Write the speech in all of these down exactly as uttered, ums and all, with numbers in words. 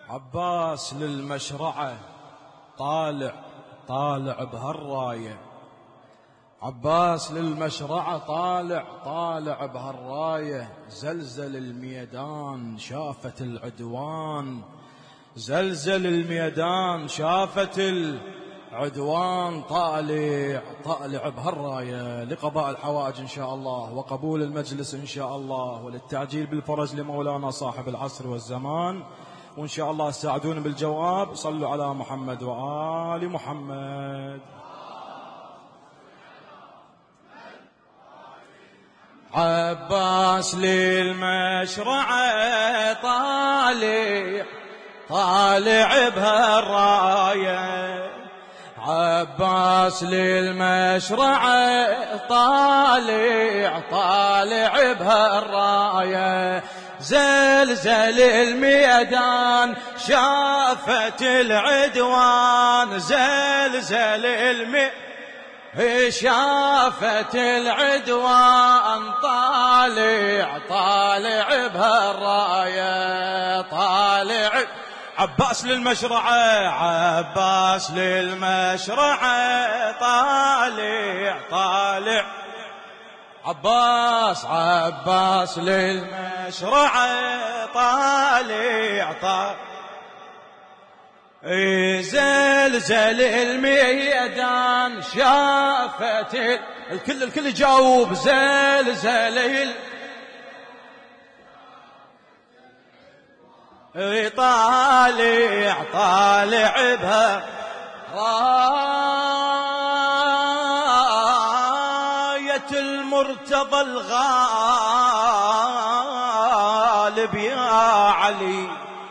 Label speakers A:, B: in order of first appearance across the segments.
A: عباس للمشرعة طالع طالع بهالراية، عباس للمشرعة طالع طالع بهالراية، زلزل الميدان شافت العدوان، زلزل الميدان شافت العدوان، طالع طالع بهالراية لقضاء الحوائج إن شاء الله وقبول المجلس إن شاء الله وللتعجيل بالفرج لمولانا صاحب العصر والزمان. وإن شاء الله ساعدون بالجواب. صلوا على محمد وآل محمد. عباس للمشرعة طالع طالع بهالراية، عباس للمشرعة طالع طالع بهالراية، زلزل الميدان شافت العدوان، زلزل الميدان شافت العدوان، طالع طالع بهالراية طالع. عباس للمشرعة عباس للمشرعة طالع طالع، عباس عباس للمشرعة طالع طالع، زلزل الميدان شافت الكل الكل يجاوب، زلزل طالع طالع بها راية المرتضى الغالب يا علي،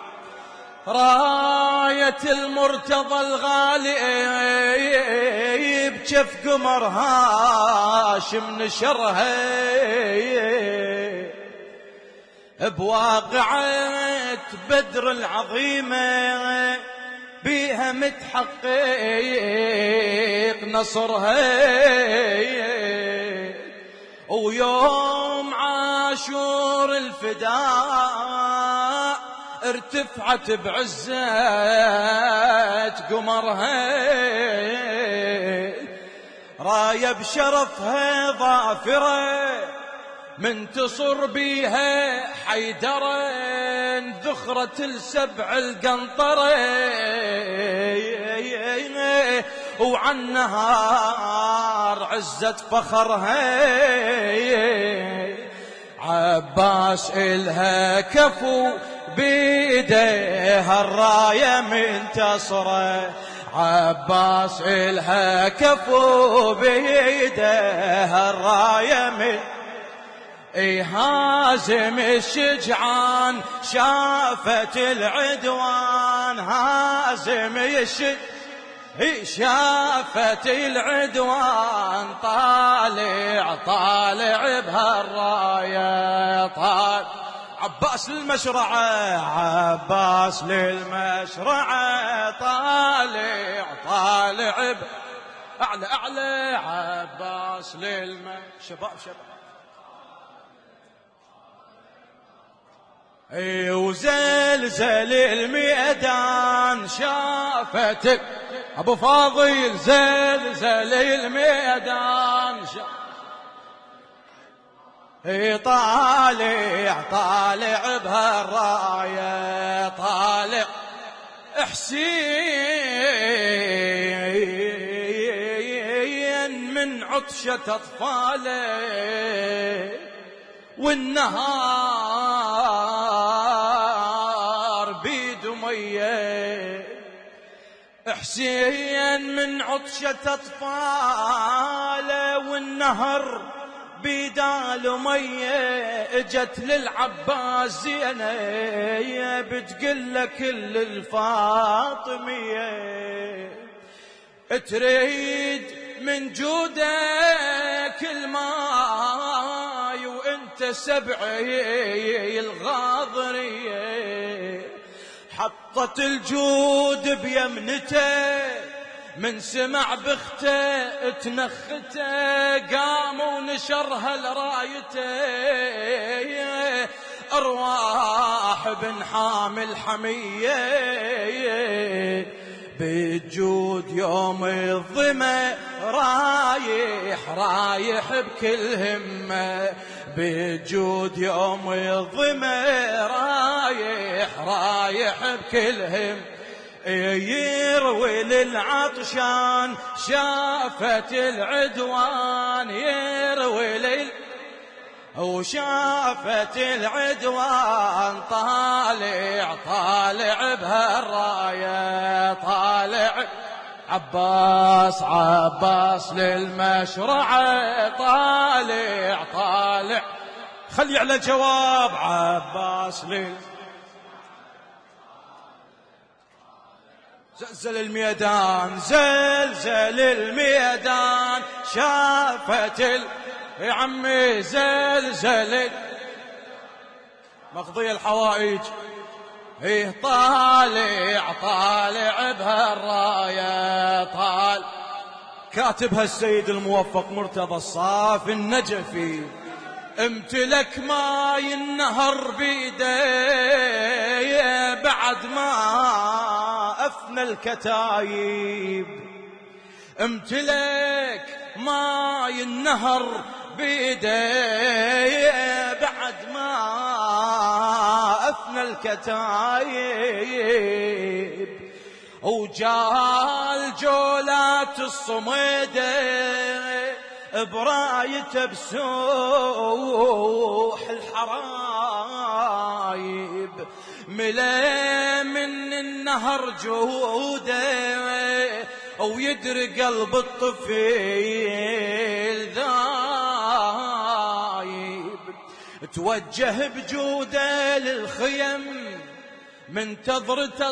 A: راية المرتضى الغالب جف قمر هاشم نشرها بواقعة بدر العظيمة، بيها متحقق نصرها، ويوم عاشور الفداء ارتفعت بعزة قمرها، راية بشرفها ظافرة منتصر بيها حيدرة، ذخرة السبع القنطرة، وعن نهار عزة فخرها، عباس إلها كفو بيديها الراية منتصرة، عباس إلها كفو بيديها الراية من اي هازم الشجعان شافت العدوان، هازم الشجعان شافت العدوان، طالع طالع بهالراية طالع. عباس للمشرعة عباس للمشرعة طالع طالع أعلى أعلى، عباس للمشرعة. شباب شباب اي وزلزل الميدان شافتك ابو فاضل، زلزل الميدان شافتك اي طالع طالع بهالراية طالع، حسين من عطشة اطفاله والنهار بيد مية، حسين من عطشة اطفاله والنهر بيدال مية، اجت للعباس زينة بتقل كل الفاطمية، تريد من جودك الماي وانت سبعي الغاضرية، حطت الجود بيمنته من سمع بخته تنخته، قام ونشرها لرايته، أرواح بن حامل حمية بالجود يوم الظما رايح رايح بكل همة بالجود يوم الظما رايح رايح بكل هم يروي للعطشان شافت العدوان يروي لل وشافت العدوان طالع طالع بهالراية طالع عباس عباس للمشرعة طالع طالع خلي على جواب عباس لل زلزل الميدان زلزل الميدان شافت ال... يا عمي زلزل مقضي الحوائج ايه طالع طالع بهالراية طال كاتبها السيد الموفق مرتضى الصاف النجفي امتلك ماي النهر بيدي بعد ما أفنى الكتايب امتلك ماي النهر بيدي بعد ما أفنى الكتايب وجال جولات الصميدة برايته بسوح الحرايب ملا من النهر جوده ويدري قلب الطفيل ذايب توجه بجوده للخيم منتظرة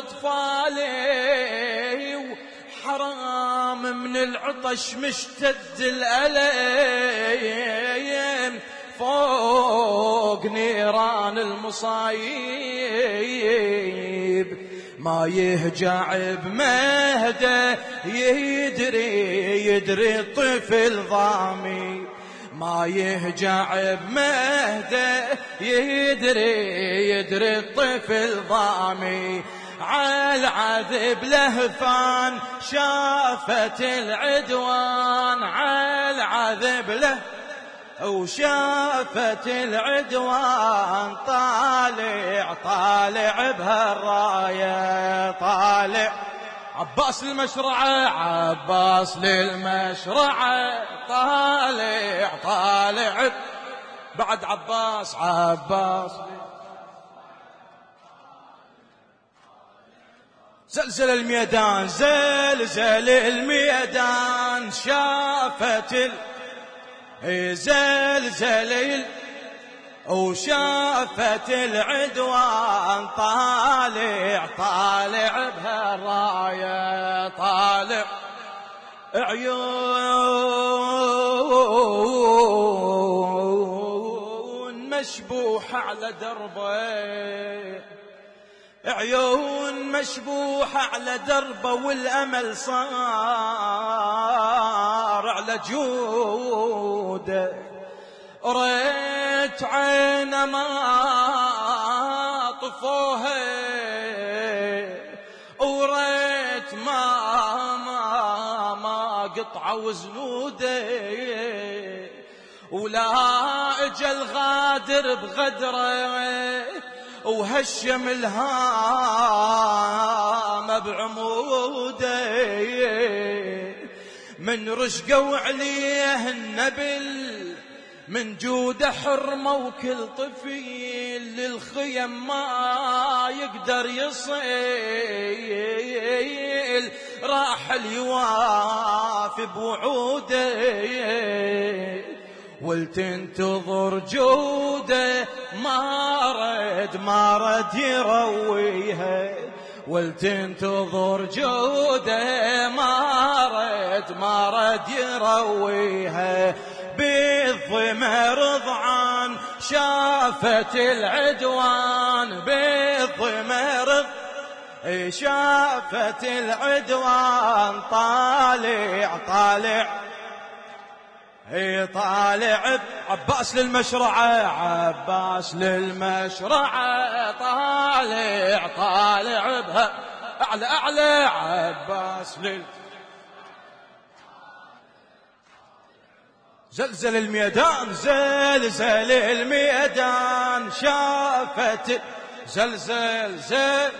A: أطفالي حرام من العطش مشتد الألم فوق نيران المصايب ما يهجع بمهده يدري يدري الطفل ضامي ما يهجع بمهده يدري يدري الطفل ضامي عالعذب لهفان شافت العدوان عالعذب له وشافت العدوان طالع طالع بهالراية طالع عباس للمشرعة عباس للمشرعة طالع طالع بعد عباس عباس زلزل الميدان زلزل الميدان شافت ال... زلزل وشافت العدوان طالع طالع بهالراية طالع عيون مشبوحة على دربه عيون مشبوحة على دربه والأمل صار على جوده ريت عين ما طفوها وريت ما ما ما قطعوا زنوده ولا اجى الغادر بغدره وهشم الهام بعموده من رشقوا عليه النبل من جوده حرمه وكل طفيل للخيم ما يقدر يصيل راح اليواف بوعوده ولتنتظر جوده ما رد ما رد يرويها ولتنتظر جوده ما رد ما رد يرويها بالظما رضعان شافت العدوان بالظما رض شافت العدوان طالع طالع طالع عباس للمشرعة، عباس للمشرعة، طالع طالع بها أعلى أعلى، عباس لل زلزل الميدان، زلزل الميدان، شافت زلزل زل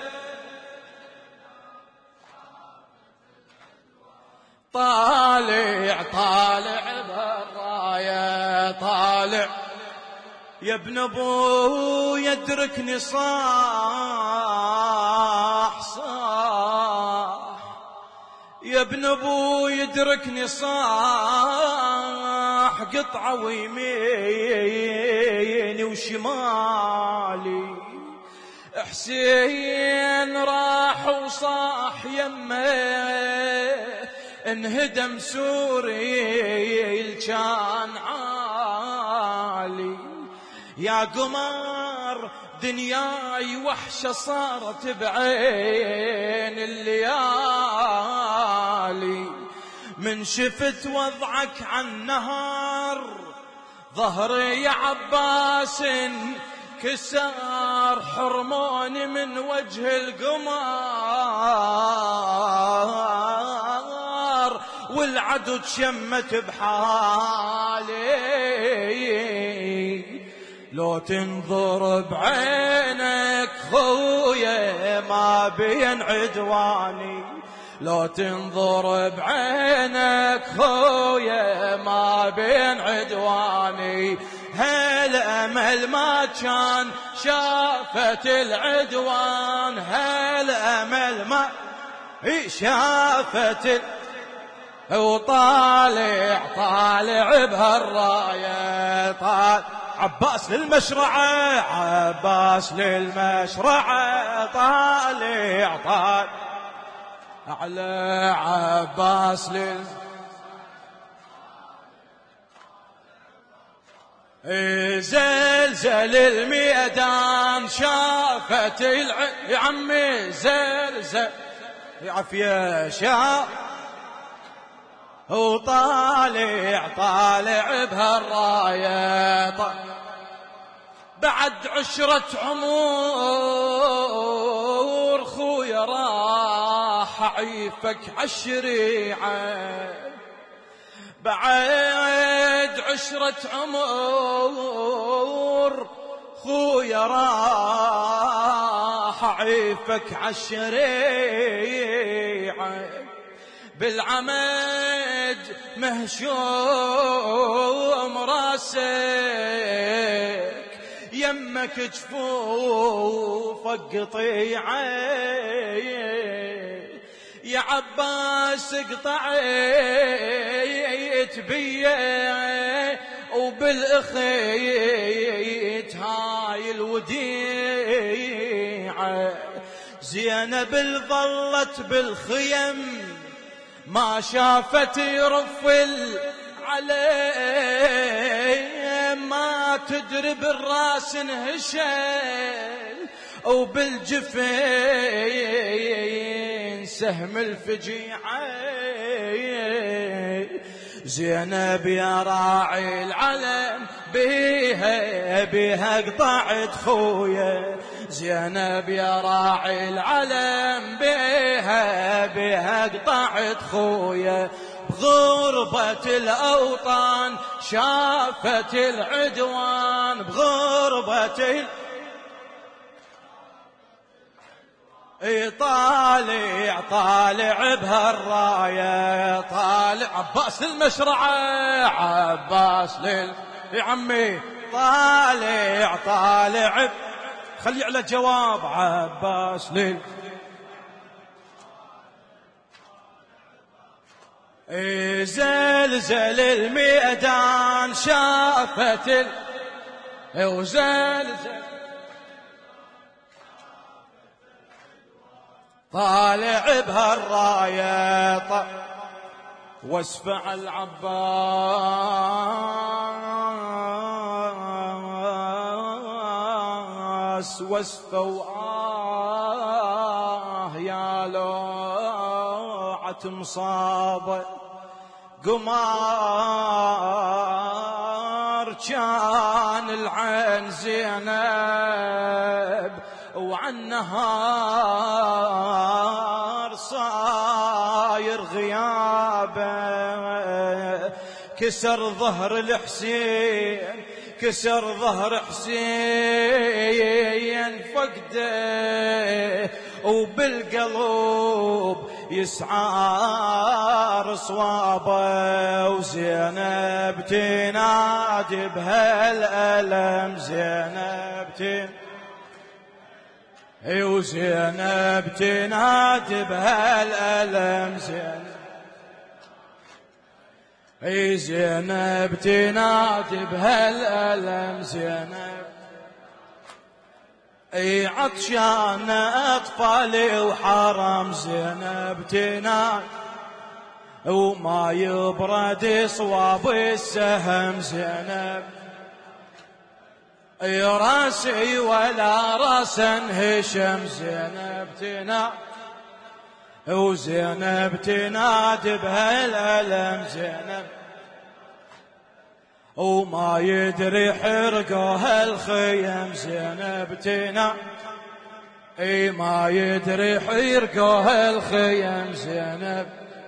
A: طالع طالع بالراية، طالع يا ابن ابو يدركني صاح صاح، يا ابن ابو يدركني صاح، قطعة ويميني وشمالي، حسين راح وصاح يمه، انهدم سوري كان عالي، يا قمر دنياي وحشة صارت بعين الليالي، من شفت وضعك عالنهار ظهري يا عباس كسار، حرموني من وجه القمر والعدو تشمت بحالي، لو تنظر بعينك خويا ما بين عدواني، لو تنظر بعينك خويا ما بين عدواني، هالأمل ما كان شافت العدوان، هالأمل ما شافت، وطالع طالع بهالراية، طالع عباس للمشرعة، عباس للمشرعة، طالع طالع على عباس لل زلزل الميدان، شافت الع... يا عمي زلزل عافية شاف، وطالع طالع بهالراية، بعد عشرة عمر خويا راح عيفك عالشريعة، بعد عشرة عمر خويا راح عيفك عالشريعة، بالعمد مهشوم راسك، يمك جفوفك قطيعة، يا عباس قطعت بيه وبالأخيت هاي الوديعة، زينب ظلت بالخيم ما شافت يرفل عليه، ما تدري بالراس انهشل وبالجفين سهم الفجيعة، زينب يا راعي العلم بيها بيها قطعت خويا، زينب يا راعي العلم بيها بيها قطعت خويا، بغربة الأوطان شافت العدوان، بغربة طالع طالع بهالراية، طالع عباس للمشرعة، عباس لل يا عمي، طالع طالع خلي على جواب، عباس لل زلزل الميدان، شافت ال وزلزل طالع بهالراية، واسفع العباس واسفوا آه يا لوعة مصابة، قمار كان العين زينب وعن نهار صاير غيابه كسر ظهر الحسين كسر ظهر حسين فقده وبالقلب يسعار صوابه وزينب تنادي بهالألم زينب تنادي وزينب تنادي بهالألم زينب اي زينب تنادي بهالألم زينب اي عطشان اطفالي وحرم زينب تنادي وما يبرد صواب السهم زينب اي راسي ولا راسا هشم زينب تنادي وزينب تنادي بهالألم زينب وما يدري حرقها الخيم زينب تنادي اي ما يدري حرقها الخيم زينب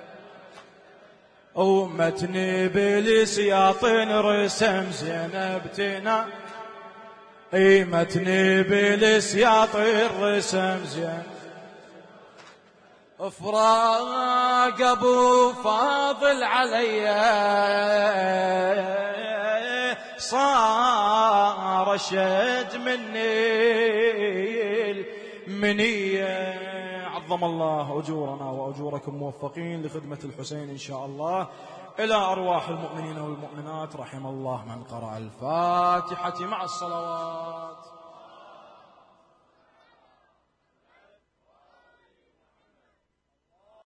A: ومتني بالسياط رسم زينب تنادي اي متني بالسياط الرسم زينب فراق ابو فاضل عليا صار شد مني المنية. عظم الله أجورنا وأجوركم موفقين لخدمة الحسين إن شاء الله. إلى أرواح المؤمنين والمؤمنات رحم الله من قرأ الفاتحة مع الصلوات.